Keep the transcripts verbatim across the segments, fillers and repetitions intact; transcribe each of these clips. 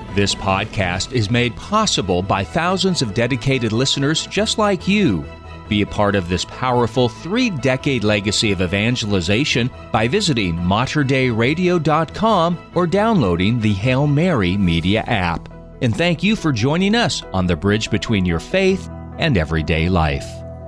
This podcast is made possible by thousands of dedicated listeners just like you. Be a part of this powerful three-decade legacy of evangelization by visiting mater dei radio dot com or downloading the Hail Mary Media app. And thank you for joining us on the bridge between your faith and everyday life.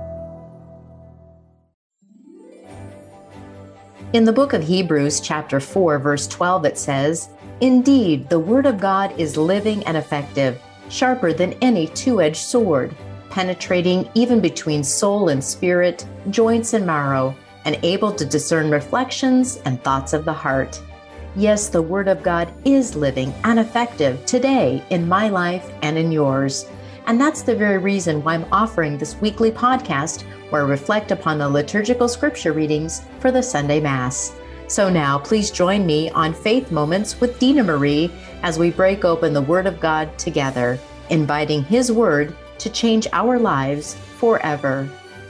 In the book of Hebrews, chapter four, verse twelve, it says, "Indeed, the word of God is living and effective, sharper than any two-edged sword, penetrating even between soul and spirit, joints and marrow, and able to discern reflections and thoughts of the heart." Yes, the word of God is living and effective today in my life and in yours. And that's the very reason why I'm offering this weekly podcast where I reflect upon the liturgical scripture readings for the Sunday Mass. So now please join me on Faith Moments with Dina Marie as we break open the Word of God together, inviting His Word to change our lives forever.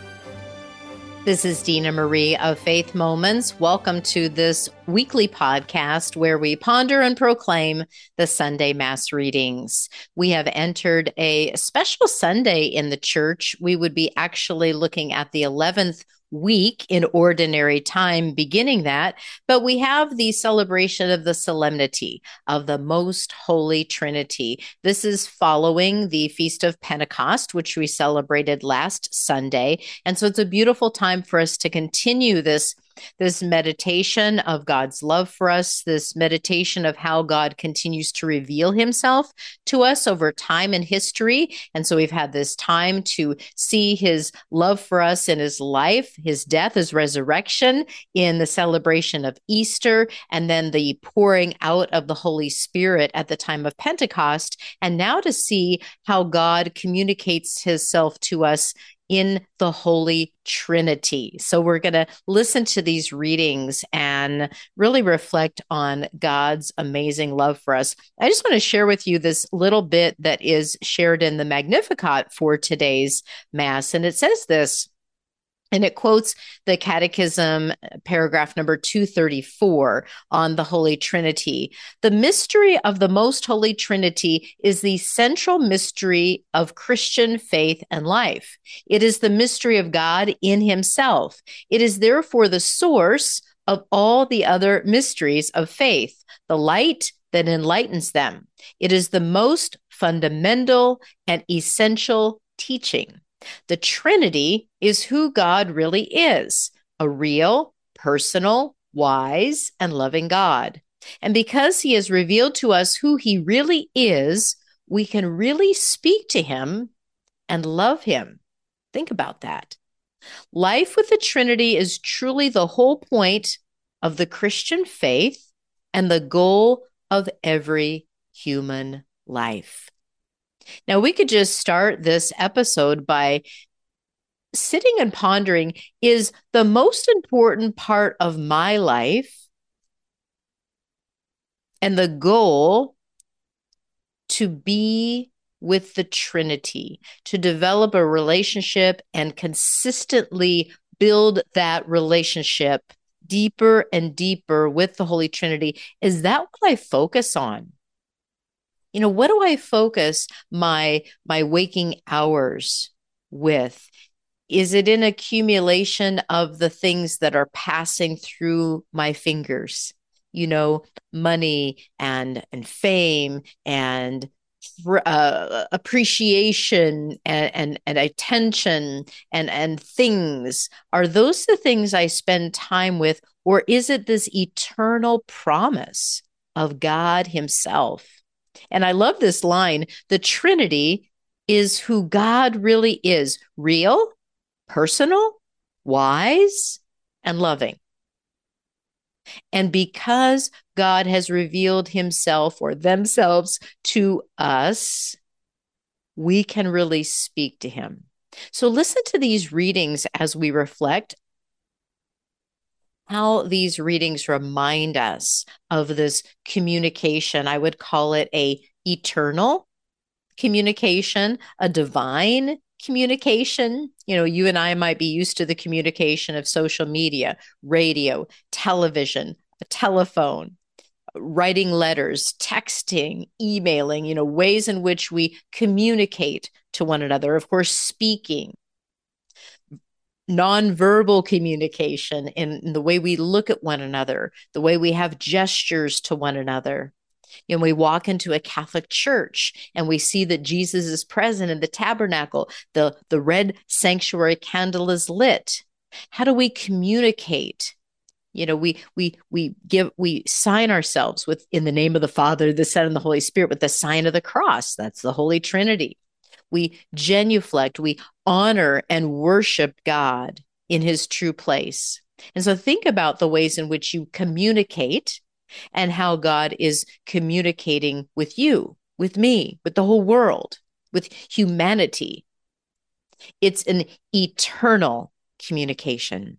This is Dina Marie of Faith Moments. Welcome to this weekly podcast where we ponder and proclaim the Sunday Mass readings. We have entered a special Sunday in the church. We would be actually looking at the eleventh week in ordinary time, beginning that, but we have the celebration of the solemnity of the Most Holy Trinity. This is following the Feast of Pentecost, which we celebrated last Sunday. And so it's a beautiful time for us to continue this This meditation of God's love for us, this meditation of how God continues to reveal himself to us over time and history. And so we've had this time to see his love for us in his life, his death, his resurrection, in the celebration of Easter, and then the pouring out of the Holy Spirit at the time of Pentecost. And now to see how God communicates himself to us in the Holy Trinity. So we're going to listen to these readings and really reflect on God's amazing love for us. I just want to share with you this little bit that is shared in the Magnificat for today's Mass. And it says this, and it quotes the Catechism, paragraph number two thirty-four on the Holy Trinity. "The mystery of the Most Holy Trinity is the central mystery of Christian faith and life. It is the mystery of God in himself. It is therefore the source of all the other mysteries of faith, the light that enlightens them. It is the most fundamental and essential teaching. The Trinity is who God really is, a real, personal, wise, and loving God. And because he has revealed to us who he really is, we can really speak to him and love him." Think about that. Life with the Trinity is truly the whole point of the Christian faith and the goal of every human life. Now, we could just start this episode by sitting and pondering, is the most important part of my life and the goal to be with the Trinity, to develop a relationship and consistently build that relationship deeper and deeper with the Holy Trinity? Is that what I focus on? You know, what do I focus my my waking hours with? Is it an accumulation of the things that are passing through my fingers? You know, money and and fame and uh, appreciation and, and and attention and and things. Are those the things I spend time with, or is it this eternal promise of God himself? And I love this line, the Trinity is who God really is, real, personal, wise, and loving. And because God has revealed himself or themselves to us, we can really speak to him. So listen to these readings as we reflect how these readings remind us of this communication. I would call it a eternal communication, a divine communication. You know, you and I might be used to the communication of social media, radio, television, a telephone, writing letters, texting, emailing, you know, ways in which we communicate to one another. Of course, speaking, nonverbal communication in, in the way we look at one another, the way we have gestures to one another. You know, we walk into a Catholic church and we see that Jesus is present in the tabernacle. The, the red sanctuary candle is lit. How do we communicate? You know, we we we give we sign ourselves with in the name of the Father, the Son, and the Holy Spirit with the sign of the cross. That's the Holy Trinity. We genuflect, we honor and worship God in his true place. And so think about the ways in which you communicate and how God is communicating with you, with me, with the whole world, with humanity. It's an eternal communication.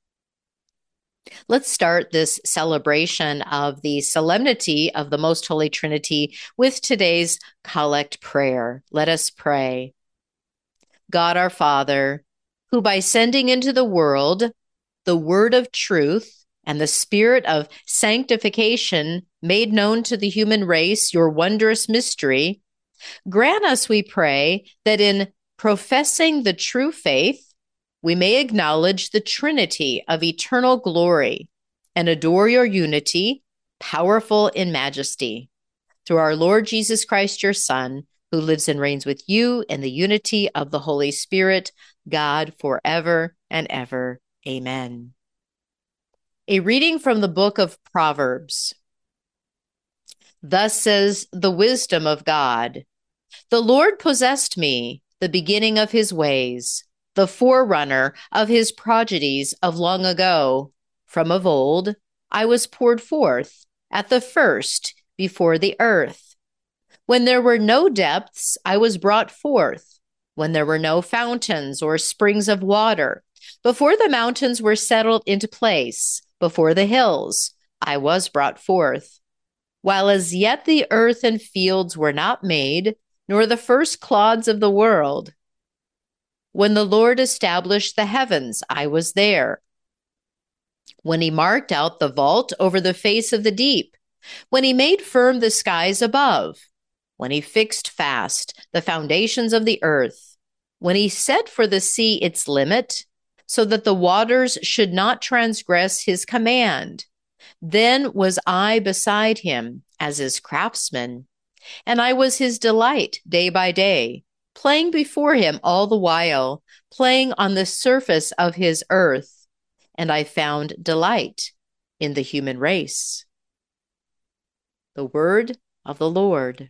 Let's start this celebration of the solemnity of the Most Holy Trinity with today's collect prayer. Let us pray. God our Father, who by sending into the world the word of truth and the spirit of sanctification made known to the human race your wondrous mystery, grant us, we pray, that in professing the true faith, we may acknowledge the Trinity of eternal glory and adore your unity, powerful in majesty. Through our Lord Jesus Christ, your Son, who lives and reigns with you in the unity of the Holy Spirit, God forever and ever. Amen. A reading from the book of Proverbs. Thus says the wisdom of God. The Lord possessed me, the beginning of his ways, the forerunner of his prodigies of long ago. From of old I was poured forth, at the first before the earth. When there were no depths, I was brought forth, when there were no fountains or springs of water. Before the mountains were settled into place, before the hills, I was brought forth. While as yet the earth and fields were not made, nor the first clods of the world. When the Lord established the heavens, I was there. When he marked out the vault over the face of the deep, when he made firm the skies above, when he fixed fast the foundations of the earth, when he set for the sea its limit, so that the waters should not transgress his command, then was I beside him as his craftsman, and I was his delight day by day, playing before him all the while, playing on the surface of his earth, and I found delight in the human race. The word of the Lord.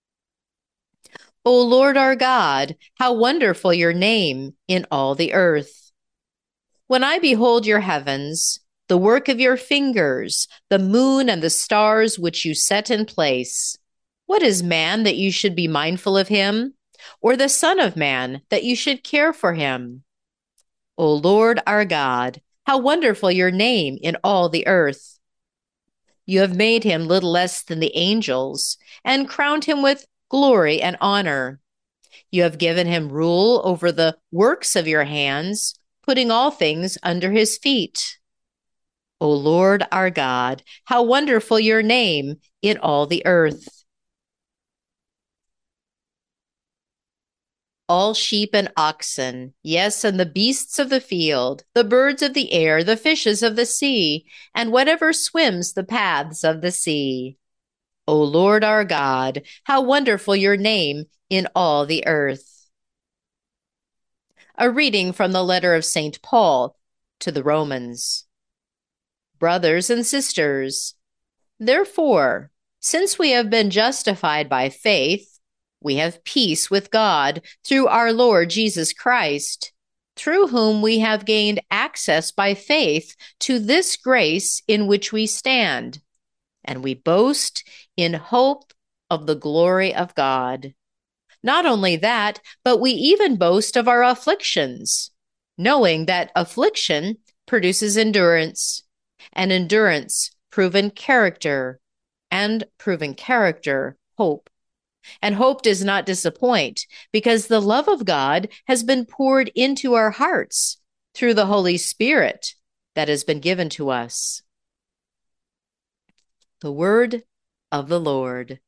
O Lord our God, how wonderful your name in all the earth. When I behold your heavens, the work of your fingers, the moon and the stars which you set in place, what is man that you should be mindful of him? Or the Son of Man, that you should care for him? O Lord our God, how wonderful your name in all the earth. You have made him little less than the angels, and crowned him with glory and honor. You have given him rule over the works of your hands, putting all things under his feet. O Lord our God, how wonderful your name in all the earth. All sheep and oxen, yes, and the beasts of the field, the birds of the air, the fishes of the sea, and whatever swims the paths of the sea. O Lord our God, how wonderful your name in all the earth. A reading from the letter of Saint Paul to the Romans. Brothers and sisters, therefore, since we have been justified by faith, we have peace with God through our Lord Jesus Christ, through whom we have gained access by faith to this grace in which we stand, and we boast in hope of the glory of God. Not only that, but we even boast of our afflictions, knowing that affliction produces endurance, and endurance proven character, and proven character hope. And hope does not disappoint, because the love of God has been poured into our hearts through the Holy Spirit that has been given to us. The word of the Lord.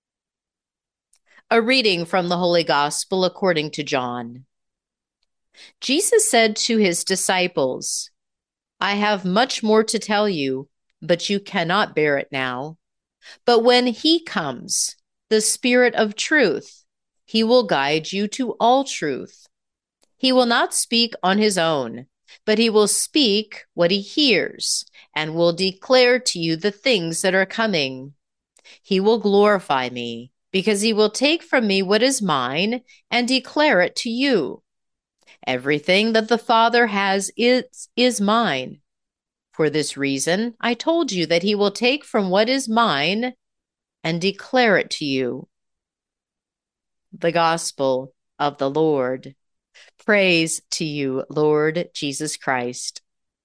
A reading from the Holy Gospel according to John. Jesus said to his disciples, I have much more to tell you, but you cannot bear it now. But when he comes, the Spirit of truth, he will guide you to all truth. He will not speak on his own, but he will speak what he hears and will declare to you the things that are coming. He will glorify me, because he will take from me what is mine and declare it to you. Everything that the Father has is, is mine. For this reason, I told you that he will take from what is mine and declare it to you. The Gospel of the Lord. Praise to you, Lord Jesus Christ.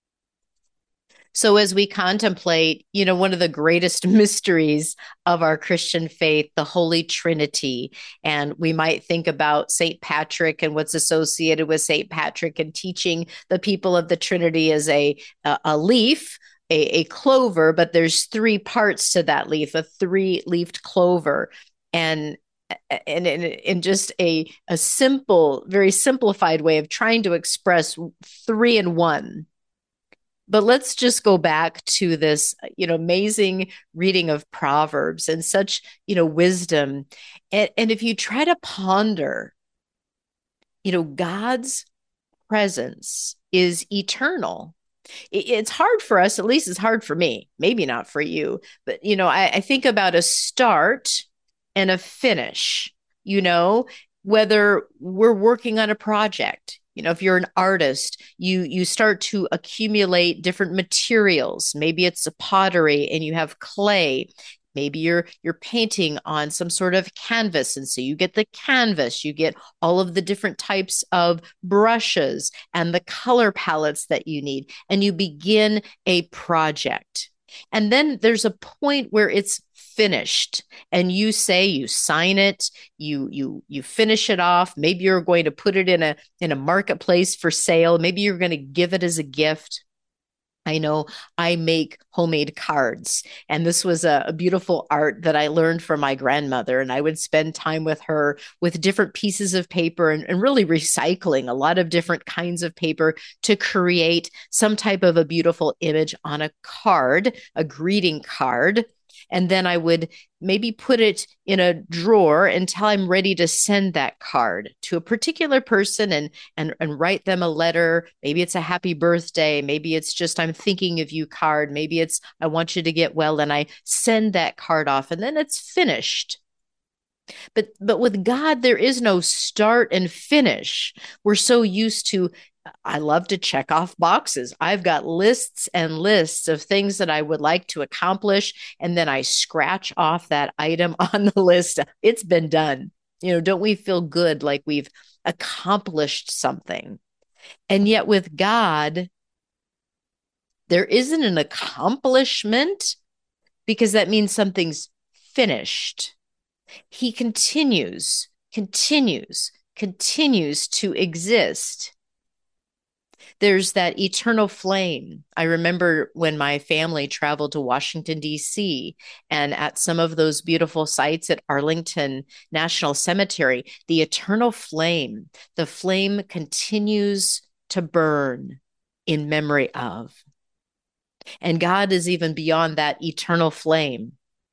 So as we contemplate, you know, one of the greatest mysteries of our Christian faith, the Holy Trinity, and we might think about Saint Patrick and what's associated with Saint Patrick and teaching the people of the Trinity as a, a, a leaf, a, a clover, but there's three parts to that leaf, a three-leafed clover. And And in, in just a, a simple, very simplified way of trying to express three in one. But let's just go back to this, you know, amazing reading of Proverbs and such, you know, wisdom. And, and if you try to ponder, you know, God's presence is eternal. It, it's hard for us, at least it's hard for me, maybe not for you. But, you know, I, I think about a start and a finish, you know, whether we're working on a project. You know, if you're an artist, you you start to accumulate different materials. Maybe it's a pottery and you have clay. Maybe you're you're painting on some sort of canvas. And so you get the canvas, you get all of the different types of brushes and the color palettes that you need, and you begin a project. And then there's a point where it's finished and you say, you sign it, you you you finish it off. Maybe you're going to put it in a in a marketplace for sale. Maybe you're going to give it as a gift. I know I make homemade cards, and this was a, a beautiful art that I learned from my grandmother, and I would spend time with her with different pieces of paper and, and really recycling a lot of different kinds of paper to create some type of a beautiful image on a card, a greeting card. And then I would maybe put it in a drawer until I'm ready to send that card to a particular person and, and, and write them a letter. Maybe it's a happy birthday. Maybe it's just I'm thinking of you card. Maybe it's I want you to get well. And I send that card off and then it's finished. But but with God, there is no start and finish. We're so used to, I love to check off boxes. I've got lists and lists of things that I would like to accomplish. And then I scratch off that item on the list. It's been done. You know, don't we feel good like we've accomplished something? And yet with God, there isn't an accomplishment because that means something's finished. He continues, continues, continues to exist. There's that eternal flame. I remember when my family traveled to Washington, D C, and at some of those beautiful sites at Arlington National Cemetery, the eternal flame, the flame continues to burn in memory of. And God is even beyond that eternal flame.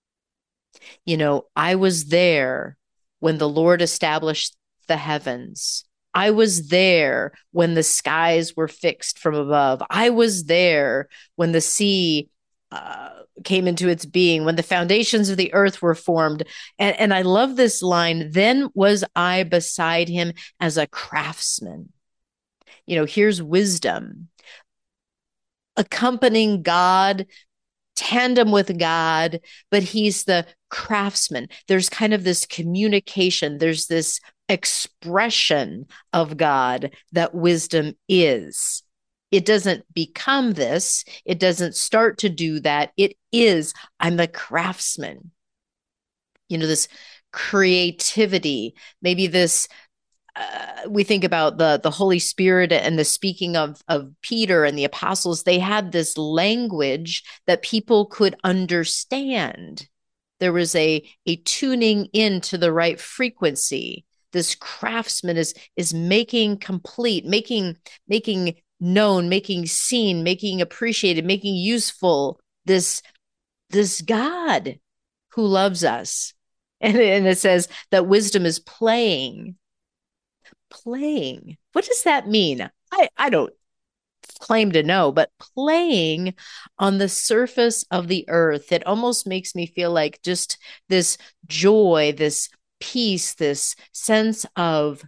You know, I was there when the Lord established the heavens. I was there when the skies were fixed from above. I was there when the sea uh, came into its being, when the foundations of the earth were formed. And, and I love this line, then was I beside him as a craftsman. You know, here's wisdom. Accompanying God, tandem with God, but he's the craftsman. There's kind of this communication. There's this expression of God that wisdom is. It doesn't become this. It doesn't start to do that. It is, I'm the craftsman. You know, this creativity, maybe this uh, we think about the the Holy Spirit and the speaking of of Peter and the apostles. They had this language that people could understand. There was a a tuning into the right frequency. This craftsman is is making complete, making making known, making seen, making appreciated, making useful this this God who loves us. And, and it says that wisdom is playing. Playing. What does that mean? I, I don't claim to know, but playing on the surface of the earth, it almost makes me feel like just this joy, this peace, this sense of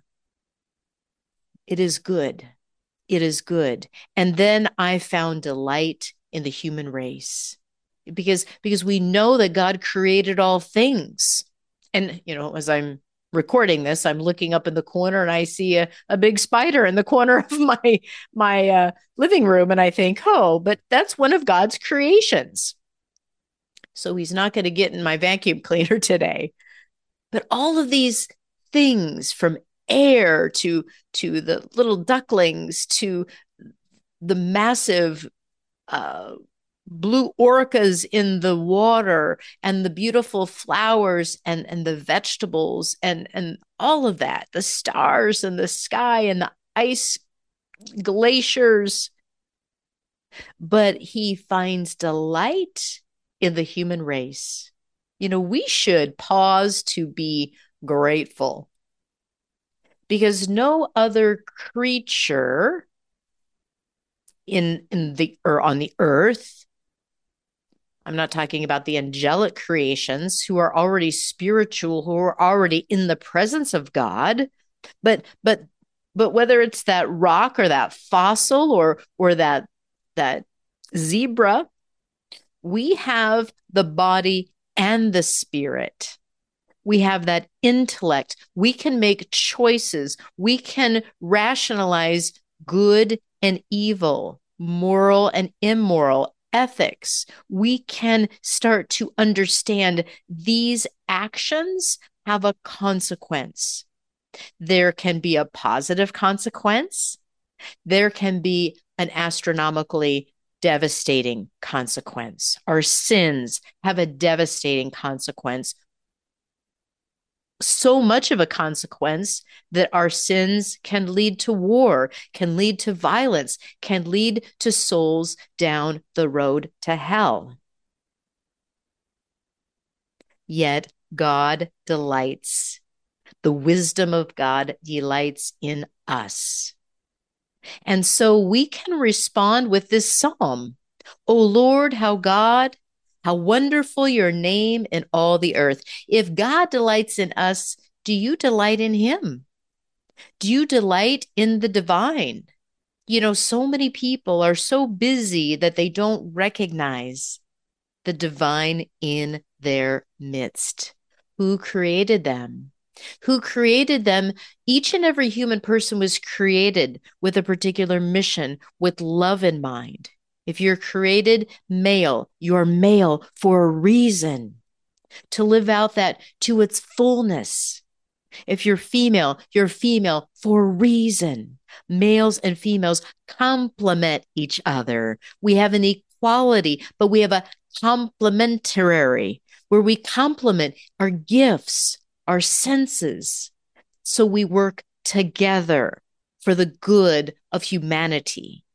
it is good. It is good. And then I found delight in the human race because, because we know that God created all things. And, you know, as I'm recording this, I'm looking up in the corner and I see a, a big spider in the corner of my, my uh, living room. And I think, oh, but that's one of God's creations. So he's not going to get in my vacuum cleaner today. But all of these things, from air to, to the little ducklings, to the massive uh, blue orcas in the water, and the beautiful flowers and, and the vegetables and, and all of that, the stars and the sky and the ice glaciers. But he finds delight in the human race. You know, we should pause to be grateful because no other creature in, in the or on the earth, I'm not talking about the angelic creations who are already spiritual, who are already in the presence of God, but but but whether it's that rock or that fossil or or that that zebra, we have the body and the spirit. We have that intellect. We can make choices. We can rationalize good and evil, moral and immoral, ethics. We can start to understand these actions have a consequence. There can be a positive consequence. There can be an astronomically devastating consequence. Our sins have a devastating consequence. So much of a consequence that our sins can lead to war, can lead to violence, can lead to souls down the road to hell. Yet God delights. The wisdom of God delights in us. And so we can respond with this psalm. O Lord, how God, how wonderful your name in all the earth. If God delights in us, do you delight in him? Do you delight in the divine? You know, so many people are so busy that they don't recognize the divine in their midst. Who created them? Who created them? Each and every human person was created with a particular mission, with love in mind. If you're created male, you're male for a reason, to live out that to its fullness. If you're female, you're female for a reason. Males and females complement each other. We have an equality, but we have a complementary, where we complement our gifts, our senses, so we work together for the good of humanity.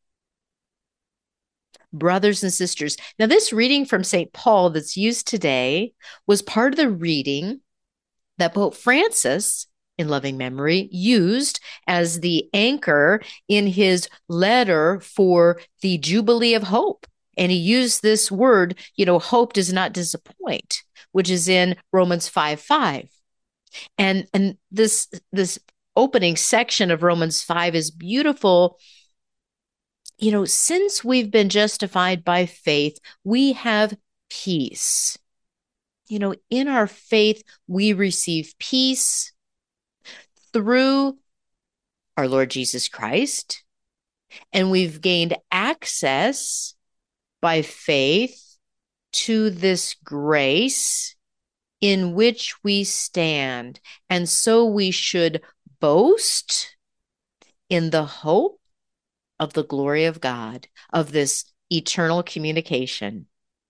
Brothers and sisters, now this reading from Saint Paul that's used today was part of the reading that Pope Francis, in loving memory, used as the anchor in his letter for the Jubilee of Hope. And he used this word, you know, hope does not disappoint, which is in Romans five five. And, and this, this opening section of Romans five is beautiful. You know, since we've been justified by faith, we have peace. You know, in our faith, we receive peace through our Lord Jesus Christ, and we've gained access by faith to this grace in which we stand. And so we should boast in the hope of the glory of God, of this eternal communication.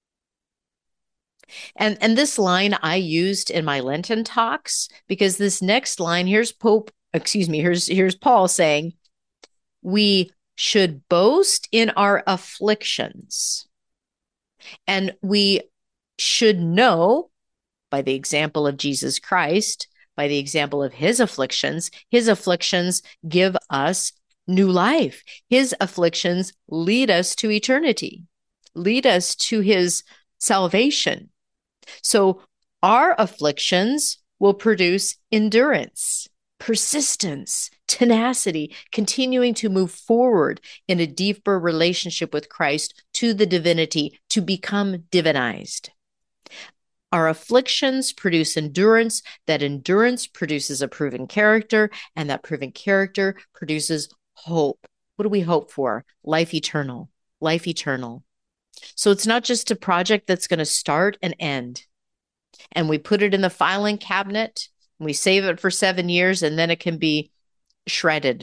And, and this line I used in my Lenten talks, because this next line, here's Pope, excuse me, here's, here's Paul saying, we should boast in our afflictions. And we should know, by the example of Jesus Christ, by the example of his afflictions, his afflictions give us new life. His afflictions lead us to eternity, lead us to his salvation. So our afflictions will produce endurance, persistence, tenacity, continuing to move forward in a deeper relationship with Christ to the divinity, to become divinized. Our afflictions produce endurance. That endurance produces a proven character, and that proven character produces hope. What do we hope for? Life eternal, life eternal. So it's not just a project that's going to start and end. And we put it in the filing cabinet, and we save it for seven years, and then it can be shredded.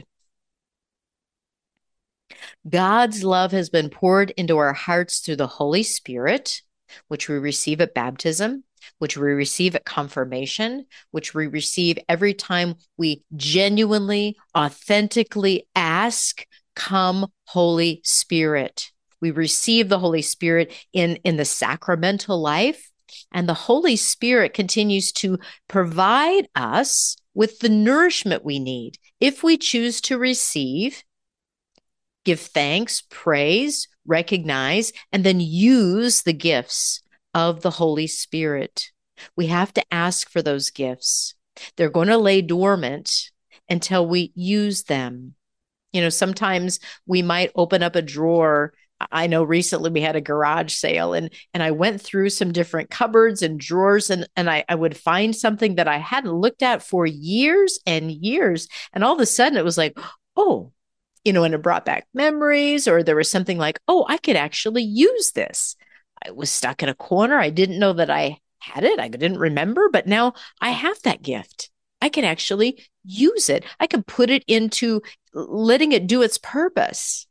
God's love has been poured into our hearts through the Holy Spirit, which we receive at baptism, which we receive at confirmation, which we receive every time we genuinely, authentically ask, "Come, Holy Spirit." We receive the Holy Spirit in, in the sacramental life, and the Holy Spirit continues to provide us with the nourishment we need. If we choose to receive, give thanks, praise, recognize, and then use the gifts of the Holy Spirit. We have to ask for those gifts. They're going to lay dormant until we use them. You know, sometimes we might open up a drawer. I know recently we had a garage sale, and, and I went through some different cupboards and drawers, and, and I, I would find something that I hadn't looked at for years and years. And all of a sudden it was like, oh, you know, and it brought back memories, or there was something like, oh, I could actually use this. I was stuck in a corner. I didn't know that I had it. I didn't remember, but now I have that gift. I can actually use it. I can put it into letting it do its purpose.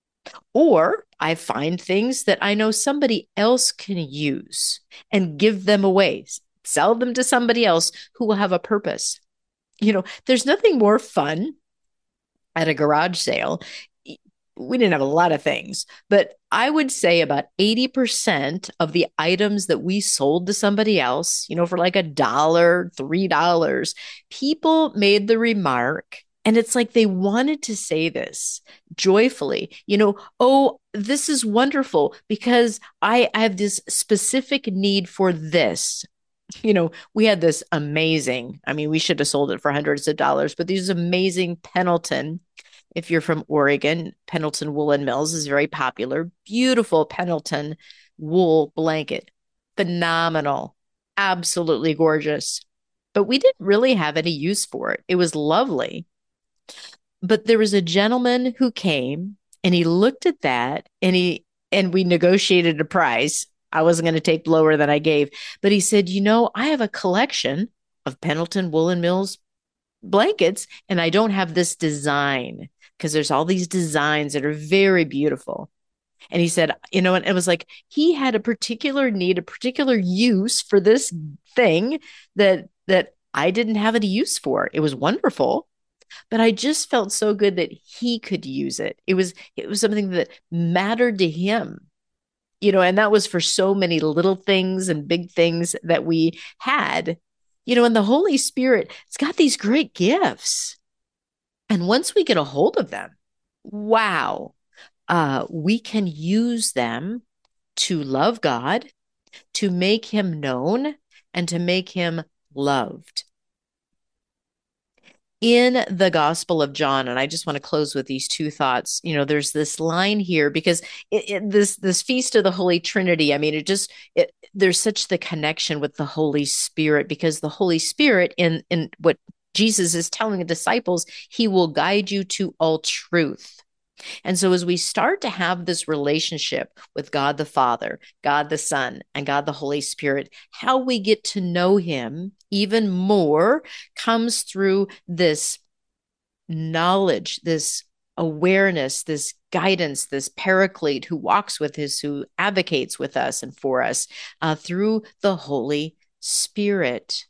Or I find things that I know somebody else can use and give them away, sell them to somebody else who will have a purpose. You know, there's nothing more fun at a garage sale. We didn't have a lot of things, but I would say about eighty percent of the items that we sold to somebody else, you know, for like a dollar, three dollars, people made the remark, and it's like they wanted to say this joyfully, you know, oh, this is wonderful because I, I have this specific need for this. You know, we had this amazing, I mean, we should have sold it for hundreds of dollars, but these amazing Pendleton. If you're from Oregon, Pendleton Woolen Mills is very popular. Beautiful Pendleton wool blanket. Phenomenal. Absolutely gorgeous. But we didn't really have any use for it. It was lovely. But there was a gentleman who came, and he looked at that, and he and we negotiated a price. I wasn't going to take lower than I gave. But he said, you know, I have a collection of Pendleton Woolen Mills blankets, and I don't have this design, because there's all these designs that are very beautiful. And he said, you know, and it was like he had a particular need, a particular use for this thing that that I didn't have any use for. It was wonderful, but I just felt so good that he could use it. It was it was something that mattered to him. You know, and that was for so many little things and big things that we had. You know, and the Holy Spirit, it's got these great gifts. And once we get a hold of them, wow, uh, we can use them to love God, to make him known, and to make him loved. In the Gospel of John, and I just want to close with these two thoughts, you know, there's this line here, because it, it, this this Feast of the Holy Trinity, I mean, it just, it, there's such the connection with the Holy Spirit, because the Holy Spirit, in, in what Jesus is telling the disciples, he will guide you to all truth. And so as we start to have this relationship with God the Father, God the Son, and God the Holy Spirit, how we get to know him even more comes through this knowledge, this awareness, this guidance, this paraclete who walks with us, who advocates with us and for us uh, through the Holy Spirit.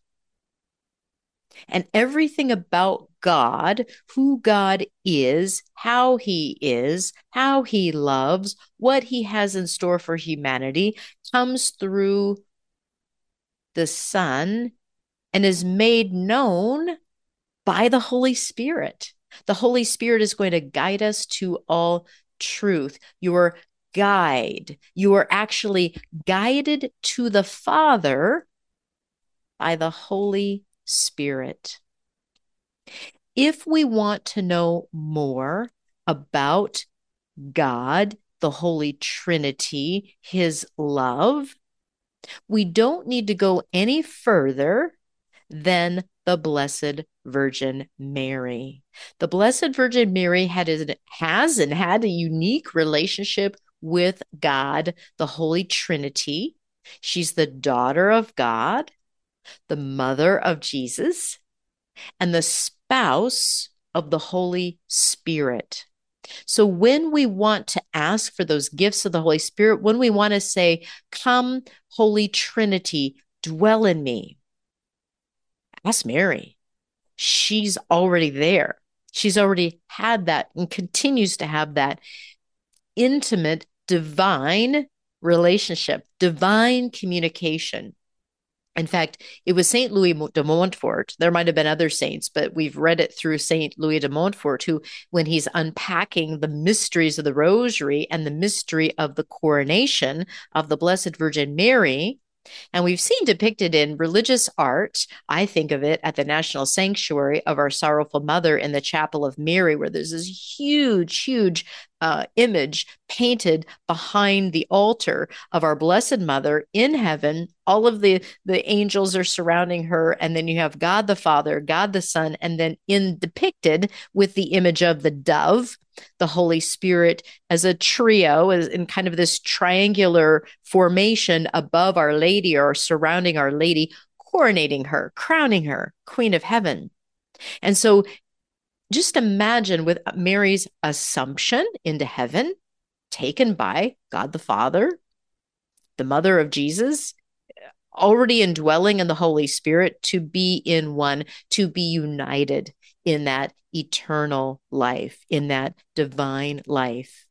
And everything about God, who God is, how he is, how he loves, what he has in store for humanity, comes through the Son and is made known by the Holy Spirit. The Holy Spirit is going to guide us to all truth. Your guide. You are actually guided to the Father by the Holy Spirit. If we want to know more about God, the Holy Trinity, his love, we don't need to go any further than the Blessed Virgin Mary. The Blessed Virgin Mary had has and had a unique relationship with God, the Holy Trinity. She's the daughter of God, the mother of Jesus, and the spouse of the Holy Spirit. So when we want to ask for those gifts of the Holy Spirit, when we want to say, "Come, Holy Trinity, dwell in me," ask Mary. She's already there. She's already had that and continues to have that intimate, divine relationship, divine communication. In fact, it was Saint Louis de Montfort. There might have been other saints, but we've read it through Saint Louis de Montfort, who, when he's unpacking the mysteries of the Rosary and the mystery of the coronation of the Blessed Virgin Mary, and we've seen depicted in religious art, I think of it at the National Sanctuary of Our Sorrowful Mother in the Chapel of Mary, where there's this huge, huge uh, image painted behind the altar of our Blessed Mother in heaven. All of the, the angels are surrounding her, and then you have God the Father, God the Son, and then in depicted with the image of the dove, the Holy Spirit as a trio, as in kind of this triangular formation above Our Lady or surrounding Our Lady, coronating her, crowning her Queen of Heaven. And so just imagine with Mary's assumption into heaven, taken by God the Father, the mother of Jesus, already indwelling in the Holy Spirit, to be in one, to be united in that eternal life, in that divine life.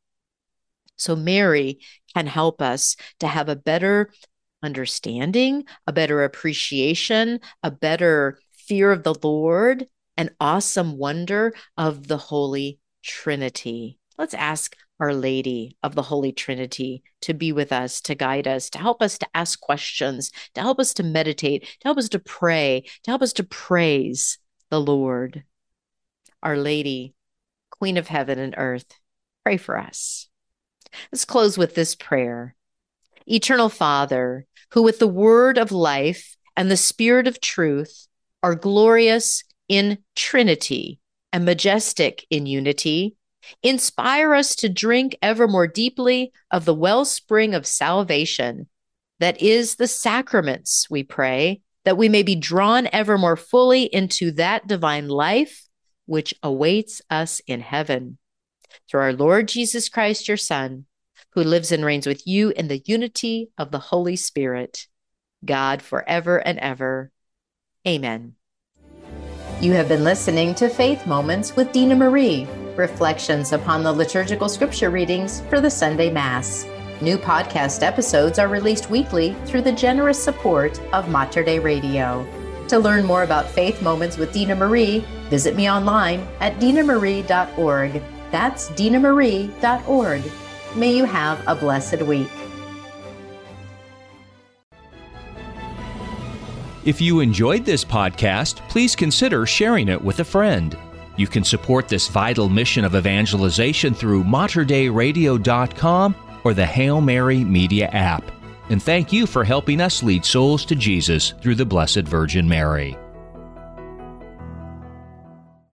So Mary can help us to have a better understanding, a better appreciation, a better fear of the Lord, an awesome wonder of the Holy Trinity. Let's ask Our Lady of the Holy Trinity to be with us, to guide us, to help us to ask questions, to help us to meditate, to help us to pray, to help us to praise the Lord. Our Lady, Queen of Heaven and Earth, pray for us. Let's close with this prayer. Eternal Father, who with the word of life and the Spirit of truth are glorious in Trinity and majestic in unity, inspire us to drink ever more deeply of the wellspring of salvation that is the sacraments, we pray, that we may be drawn ever more fully into that divine life which awaits us in heaven. Through our Lord Jesus Christ, your Son, who lives and reigns with you in the unity of the Holy Spirit, God forever and ever. Amen. You have been listening to Faith Moments with Dina Marie, reflections upon the liturgical scripture readings for the Sunday Mass. New podcast episodes are released weekly through the generous support of Mater Dei Radio. To learn more about Faith Moments with Dina Marie, visit me online at dina marie dot org. That's dina marie dot org. May you have a blessed week. If you enjoyed this podcast, please consider sharing it with a friend. You can support this vital mission of evangelization through mater dei radio dot com or the Hail Mary Media app. And thank you for helping us lead souls to Jesus through the Blessed Virgin Mary.